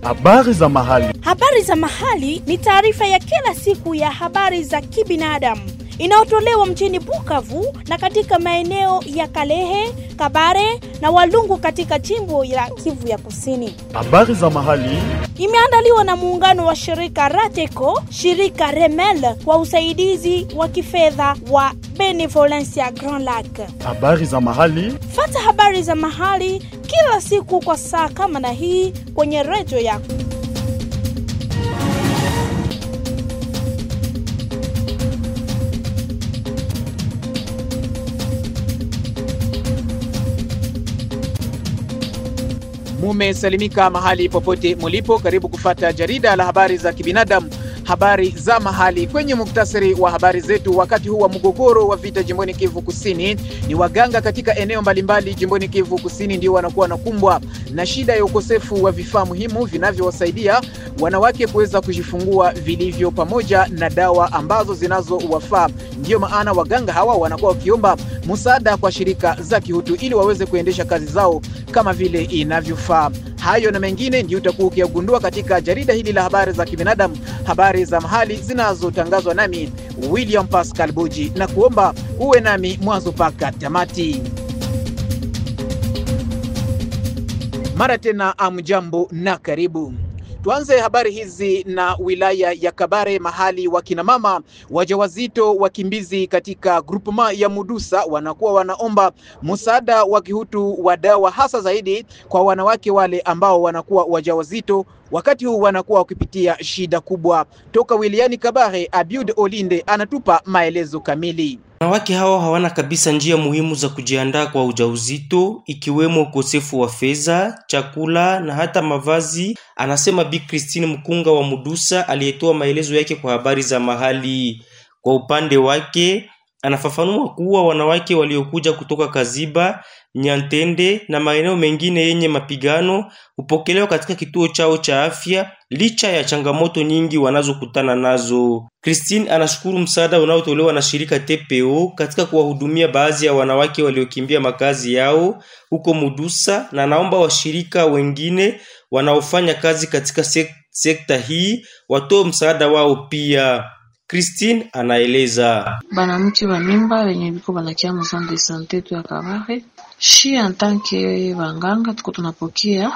Habari za mahali. Habari za mahali ni taarifa ya kila siku ya habari za kibinadamu inayotolewa mjini Bukavu na katika maeneo ya Kalehe, Kabare na Walungu katika jimbo la Kivu ya Kusini. Habari za mahali imeandaliwa na muungano wa shirika Rateco, shirika Remel kwa usaidizi wa kifedha wa Benevolencia Grand Lac. Habari za mahali. Fata habari za mahali kila siku kwa saa kama na hii kwenye redio yako. Mumesalimika mahali popote mulipo, karibu kufata jarida la habari za kibinadamu, habari za mahali. Kwenye muktasari wa habari zetu, wakati huu wa mgogoro wa vita jimboni Kivu Kusini, ni waganga katika eneo mbalimbali jimboni Kivu Kusini ndio wanakuwa nakumbwa na shida ya ukosefu wa vifaa muhimu vinavyowasaidia wanawake kuweza kujifungua vilivyo, pamoja na dawa ambazo zinazowafaa. Ndio maana waganga hawa wanakuwa wakiomba msaada kwa shirika za kihutu ili waweze kuendesha kazi zao kama vile inavyofaa. Hayo na mengine ndio utakuwa ukiyagundua katika jarida hili la habari za kibinadamu, habari za mahali zinazotangazwa nami William Pascal Boji, na kuomba uwe nami mwanzo mpaka tamati. Mara tena amjambo na karibu. Tuanze habari hizi na wilaya ya Kabare, mahali wakina mama wajawazito wakimbizi katika grupema ya Mudusa wanakuwa wanaomba msaada wa kihutu wa dawa, hasa zaidi kwa wanawake wale ambao wanakuwa wajawazito wakati huu wanakuwa wakipitia shida kubwa. Toka wilayani Kabare, Abiud Olinde anatupa maelezo kamili. Wanawake hao hawana kabisa njia muhimu za kujiandaa kwa ujauzito, ikiwemo ukosefu wa fedha, chakula na hata mavazi, anasema Bi Christine Mkunga wa Mudusa aliyetoa maelezo yake kwa habari za mahali. Kwa upande wake, anafafanua kuwa wanawake waliokuja kutoka Kaziba, Nyantende na maeneo mengine yenye mapigano hupokelewa katika kituo chao cha afya licha ya changamoto nyingi wanazokutana nazo. Christine anashukuru msaada unaotolewa na shirika TPO katika kuwahudumia baadhi ya wanawake waliokimbia makazi yao huko Mudusa, na naomba washirika wengine wanaofanya kazi katika sekta hii watoe msaada wao pia. Christine anaeleza. Banamke wa mimba wenye biko banakia mzonde de santé tu ya Kabare, shi en tant que banganga tuko tunapokea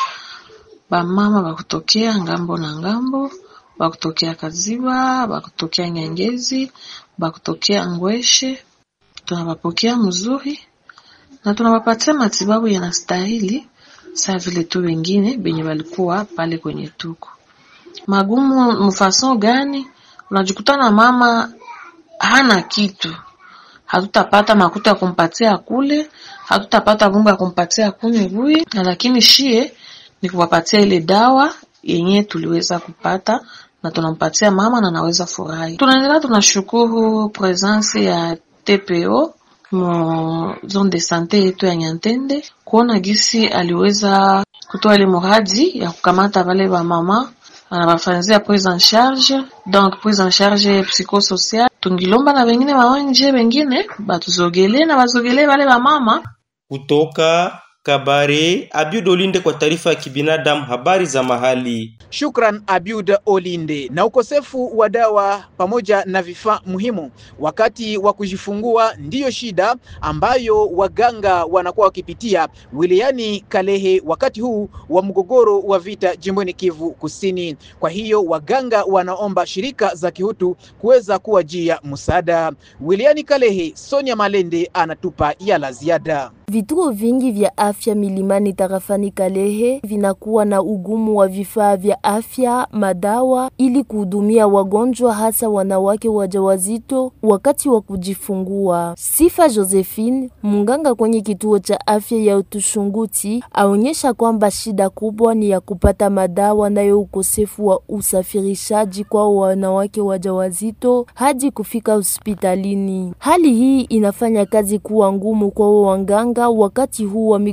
ba mama bakutokea ngambo na ngambo, bakutokea Kaziba, bakutokea Nyangezi, bakutokea Ngweshe. Tunawapokea mzuri na tunawapatia matibabu yanastahili sawa vile tu wengine benye walikuwa pale kwenye tuko. Magumu mfason gani? Unajikutana mama hana kitu, hatutapata makuta ya kumpatia kule, hatutapata vumba ya kumpatia kunywe bui, lakini shie ni kuwapatia ile dawa yenye tuliweza kupata na tunampatia mama na naweza furahi. Tunaendelea, tunashukuru presence ya TPO mu zone de santé yetu ya Nyantende, kuona gisi aliweza kutoa ile muradi ya kukamata wale wa mama anabafanzia prise en charge, donc prise en charge psychosocial. Tungilomba na wengine waonje wengine batuzogele na bazogele wale wa mama. Kutoka Kabare, Abiud Olinde kwa taarifa ya kibinadamu, habari za mahali. Shukran Abiud Olinde. Na ukosefu wa dawa pamoja na vifaa muhimu wakati wa kujifungua ndiyo shida ambayo waganga wanakuwa wakipitia wilayani Kalehe wakati huu wa mgogoro wa vita jimboni Kivu Kusini. Kwa hiyo waganga wanaomba shirika za kihutu kuweza kuwajia msaada. Wilayani Kalehe, Sonia Malende anatupa ya la ziada. Vituo vingi vya afya milimani tarafani Kalehe vinakuwa na ugumu wa vifaa vya afya, madawa ili kuhudumia wagonjwa, hasa wanawake wajawazito wakati wa kujifungua. Sifa Josephine, munganga kwenye kituo cha afya ya Utushunguti, aonyesha kwamba shida kubwa ni ya kupata madawa na ukosefu wa usafirishaji kwa wanawake wajawazito hadi kufika hospitalini. Hali hii inafanya kazi kuwa ngumu kwa waganga wakati huu wa migogoro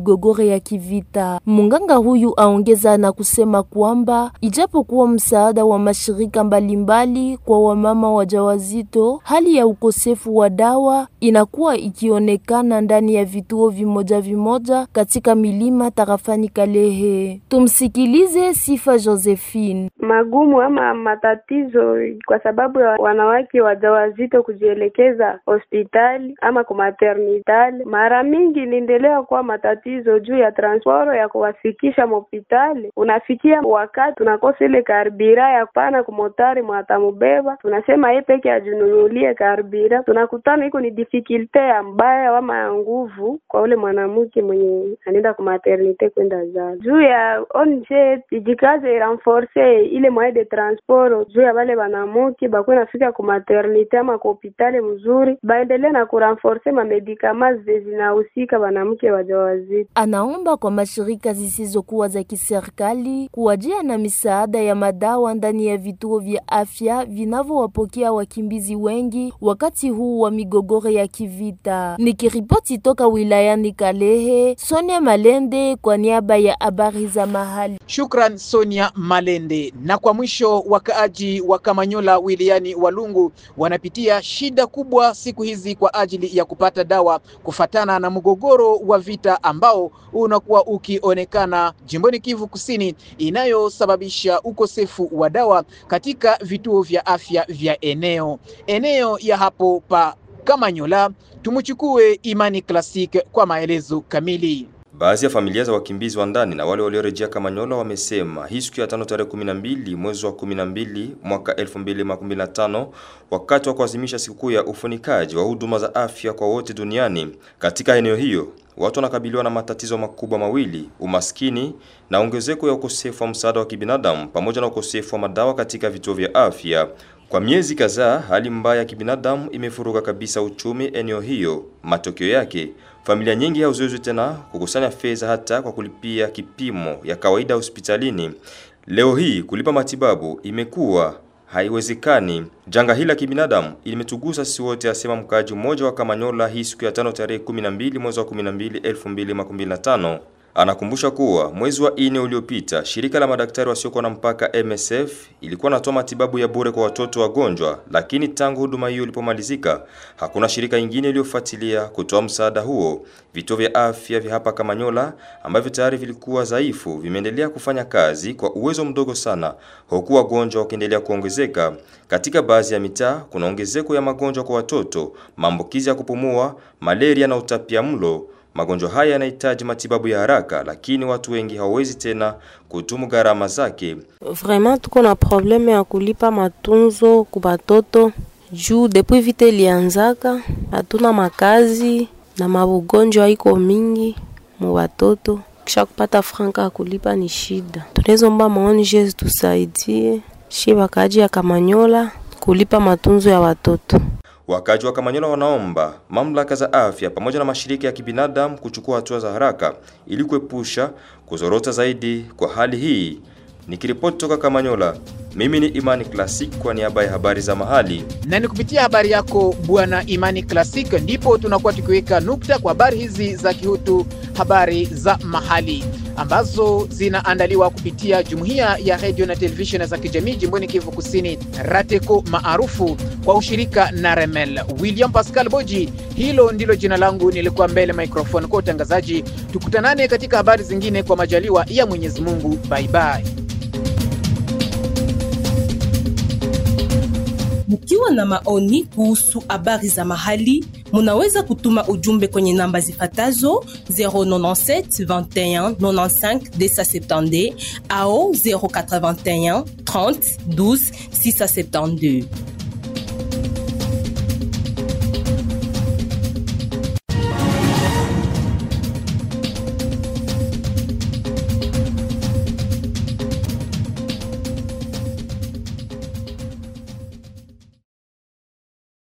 migogoro ya kivita. Munganga huyu aongeza na kusema kwamba ijapokuwa msaada wa mashirika mbalimbali kwa wamama wajawazito, hali ya ukosefu wa dawa inakuwa ikionekana ndani ya vituo vimoja katika milima tarafani Kalehe. Tumsikilize Sifa Josephine. Magumu ama matatizo kwa sababu ya wanawake wajawazito kujielekeza hospitali ama kwa maternitali, mara mingi inaendelea kuwa matatizo juu ya transport ya kuwafikisha hospitali. Unafikia wakati tunakosa ile karbira ya kupana kumotari mwatamubeba, tunasema yeye peke ajinunulie karbira, tunakutana iko ni difficulty ya mbaya ama ya nguvu kwa ule mwanamke mwenye anaenda kwa maternite kwenda zaa. Juu ya onje ijikaze renforcer ile moyen de transport juu ya wale wanamke bakwe nafika kwa maternite ama kwa hospitali mzuri, baendelee na kurenforcer ma medicaments zinahusika wanamke wajawazito. Anaomba kwa mashirika zisizokuwa za kiserikali kuwajia na misaada ya madawa ndani ya vituo vya afya vinavyowapokea wakimbizi wengi wakati huu wa migogoro ya kivita. Nikiripoti toka wilayani Kalehe, Sonia Malende kwa niaba ya habari za mahali. Shukran Sonia Malende. Na kwa mwisho, wakaaji wa Kamanyola wilayani Walungu wanapitia shida kubwa siku hizi kwa ajili ya kupata dawa kufatana na mgogoro wa vita ambao unakuwa ukionekana jimboni Kivu Kusini, inayosababisha ukosefu wa dawa katika vituo vya afya vya eneo ya hapo pa Kamanyola. Tumuchukue Imani Classic kwa maelezo kamili. Baadhi ya familia za wakimbizi wa ndani na wale waliorejea Kamanyola wamesema hii siku ya 5 tarehe 12 mwezi wa 12 mwaka 2015, wakati wa kuadhimisha sikukuu ya ufunikaji wa huduma za afya kwa wote duniani. Katika eneo hiyo watu wanakabiliwa na matatizo makubwa mawili: umaskini na ongezeko ya ukosefu wa msaada wa kibinadamu pamoja na ukosefu wa madawa katika vituo vya afya. Kwa miezi kadhaa, hali mbaya ya kibinadamu imefuruga kabisa uchumi eneo hiyo. Matokeo yake, familia nyingi haziwezi tena kukusanya fedha hata kwa kulipia kipimo ya kawaida hospitalini. Leo hii kulipa matibabu imekuwa haiwezekani. Janga hili la kibinadamu limetugusa sisi wote, asema mkaaji mmoja wa Kamanyola hii siku ya 5 tarehe 12 mwezi wa 12 2015. Anakumbusha kuwa mwezi wa 4 uliopita shirika la madaktari wasiokuwa na mpaka MSF ilikuwa natoa matibabu ya bure kwa watoto wagonjwa, lakini tangu huduma hiyo ilipomalizika hakuna shirika lingine iliyofuatilia kutoa msaada huo. Vituo vya afya vya hapa Kamanyola ambavyo tayari vilikuwa dhaifu vimeendelea kufanya kazi kwa uwezo mdogo sana, huku wagonjwa wakiendelea kuongezeka. Katika baadhi ya mitaa kuna ongezeko ya magonjwa kwa watoto, maambukizi ya kupumua, malaria na utapiamlo. Magonjwa haya yanahitaji matibabu ya haraka, lakini watu wengi hawawezi tena kutumu gharama zake. Vraiment tuko na probleme ya kulipa matunzo kwa watoto juu depuis vite lianzaka hatuna makazi na magonjwa iko mingi mu watoto. Kisha kupata franka ya kulipa ni shida. Tunezomba maonje tusaidie shiba kaji ya Kamanyola kulipa matunzo ya watoto. Wakaji wa Kamanyola wanaomba mamlaka za afya pamoja na mashirika ya kibinadamu kuchukua hatua za haraka ili kuepusha kuzorota zaidi kwa hali hii. Nikiripoti toka Kamanyola, mimi ni Imani Classic kwa niaba ya habari za mahali. Na ni kupitia habari yako bwana Imani Classic ndipo tunakuwa tukiweka nukta kwa habari hizi za kihutu, habari za mahali ambazo zinaandaliwa kupitia Jumuiya ya Radio na Television za kijamii jimboni Kivu Kusini, Rateko maarufu kwa ushirika na Remel. William Pascal Boji, hilo ndilo jina langu, nilikuwa mbele microphone kwa utangazaji. Tukutanane katika habari zingine kwa majaliwa ya Mwenyezi Mungu. Bye bye. Mkiwa na maoni kuhusu habari za mahali, munaweza kutuma ujumbe kwenye namba zifatazo 097 21 95 270 au 081 30 12 672.